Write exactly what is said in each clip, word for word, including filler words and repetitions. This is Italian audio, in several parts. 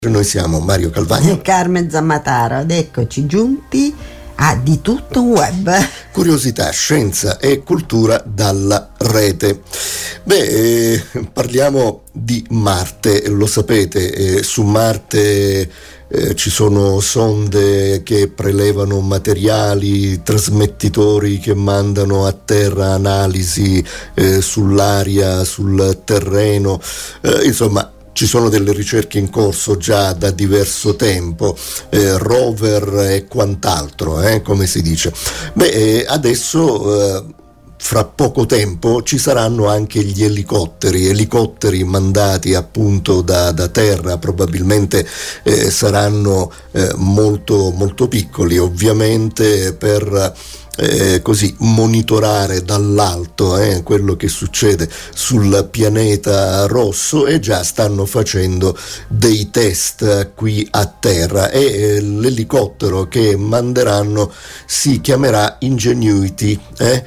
Noi siamo Mario Calvagno e Carmen Zammataro ed eccoci giunti a Di Tutto Web. Curiosità, scienza e cultura dalla rete. Beh, eh, parliamo di Marte, lo sapete, eh, su Marte eh, ci sono sonde che prelevano materiali, trasmettitori che mandano a terra analisi eh, sull'aria, sul terreno, eh, insomma. Ci sono delle ricerche in corso già da diverso tempo, eh, rover e quant'altro, eh, come si dice. Beh, eh, adesso eh, fra poco tempo ci saranno anche gli elicotteri, elicotteri mandati appunto da, da terra, probabilmente eh, saranno eh, molto, molto piccoli, ovviamente per Eh, così monitorare dall'alto eh, quello che succede sul pianeta rosso, e già stanno facendo dei test qui a terra, e eh, l'elicottero che manderanno si chiamerà Ingenuity. eh?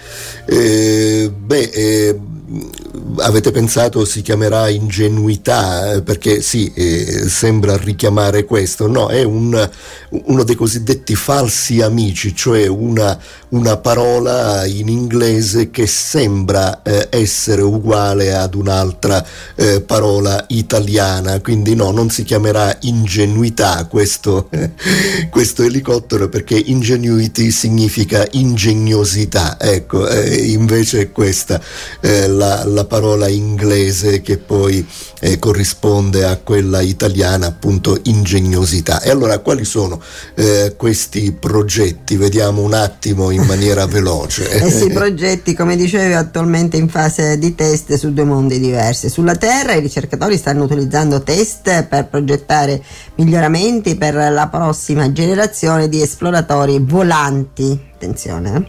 Eh, beh eh, avete pensato si chiamerà Ingenuità, perché sì, eh, sembra richiamare questo? No, è un, uno dei cosiddetti falsi amici, cioè una, una parola in inglese che sembra eh, essere uguale ad un'altra eh, parola italiana, quindi no, non si chiamerà Ingenuità questo, eh, questo elicottero, perché Ingenuity significa ingegnosità, ecco, eh, invece è questa eh, la, la parola inglese che poi eh, corrisponde a quella italiana, appunto ingegnosità. E allora quali sono eh, questi progetti? Vediamo un attimo in maniera veloce. Questi progetti, come dicevi, attualmente in fase di test su due mondi diversi. Sulla Terra i ricercatori stanno utilizzando test per progettare miglioramenti per la prossima generazione di esploratori volanti. Attenzione.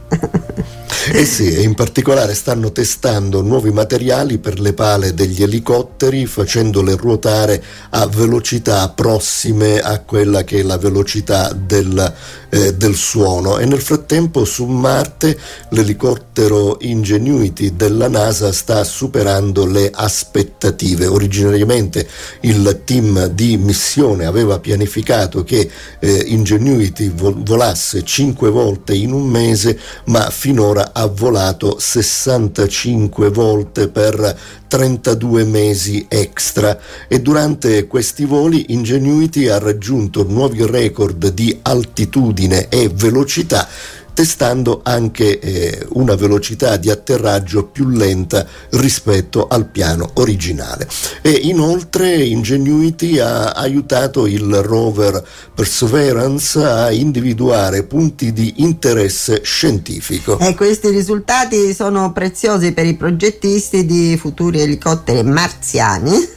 Eh sì, e in particolare stanno testando nuovi materiali per le pale degli elicotteri, facendole ruotare a velocità prossime a quella che è la velocità del, eh, del suono. E nel frattempo su Marte l'elicottero Ingenuity della NASA sta superando le aspettative. Originariamente il team di missione aveva pianificato che eh, Ingenuity vol- volasse cinque volte in un mese, ma finora ha volato sessantacinque volte per trentadue mesi extra, e durante questi voli Ingenuity ha raggiunto nuovi record di altitudine e velocità, testando anche eh, una velocità di atterraggio più lenta rispetto al piano originale. E inoltre Ingenuity ha aiutato il rover Perseverance a individuare punti di interesse scientifico. E questi risultati sono preziosi per i progettisti di futuri elicotteri marziani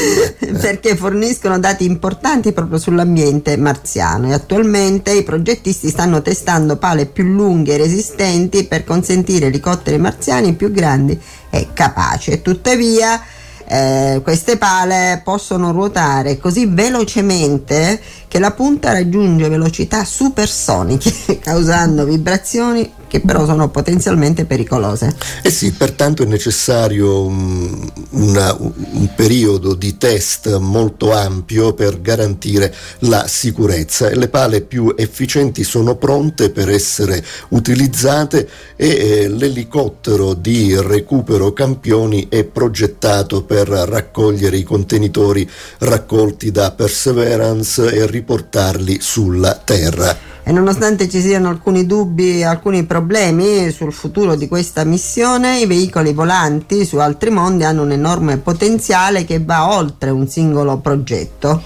perché forniscono dati importanti proprio sull'ambiente marziano, e attualmente i progettisti stanno testando pale più lunghe e resistenti per consentire elicotteri marziani più grandi e capaci. E tuttavia eh, queste pale possono ruotare così velocemente che la punta raggiunge velocità supersoniche causando vibrazioni che però sono potenzialmente pericolose. Eh sì, pertanto è necessario un, una, un periodo di test molto ampio per garantire la sicurezza, e le pale più efficienti sono pronte per essere utilizzate, e eh, l'elicottero di recupero campioni è progettato per raccogliere i contenitori raccolti da Perseverance e riportarli sulla Terra. E nonostante ci siano alcuni dubbi, alcuni problemi sul futuro di questa missione, i veicoli volanti su altri mondi hanno un enorme potenziale che va oltre un singolo progetto.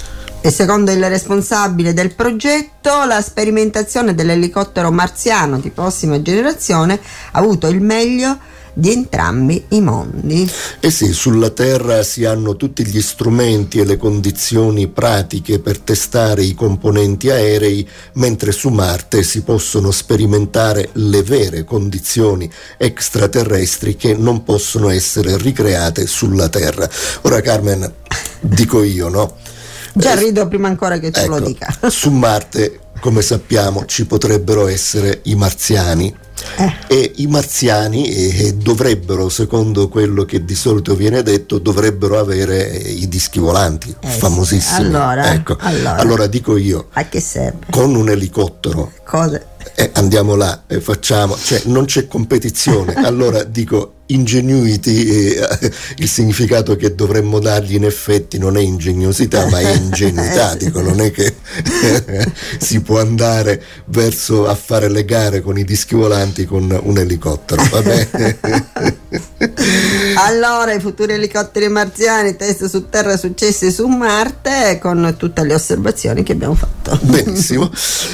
E secondo il responsabile del progetto, la sperimentazione dell'elicottero marziano di prossima generazione ha avuto il meglio di entrambi i mondi. Eh sì, sulla Terra si hanno tutti gli strumenti e le condizioni pratiche per testare i componenti aerei, mentre su Marte si possono sperimentare le vere condizioni extraterrestri che non possono essere ricreate sulla Terra. Ora, Carmen, dico io, no? Già eh, rido prima ancora che tu ecco, lo dica. Su Marte, come sappiamo, ci potrebbero essere i marziani. Eh. E i marziani eh, dovrebbero, secondo quello che di solito viene detto, dovrebbero avere i dischi volanti, eh famosissimi. Sì. Allora, ecco. allora. allora dico io, a che serve? Con un elicottero Cosa? eh, andiamo là e facciamo, cioè non c'è competizione. Allora dico ingenuity, eh, il significato che dovremmo dargli in effetti non è ingegnosità ma è ingenuità, dico, non è che si può andare verso a fare le gare con i dischi volanti con un elicottero, va bene? Allora, i futuri elicotteri marziani, test su Terra, successi su Marte, con tutte le osservazioni che abbiamo fatto. Benissimo.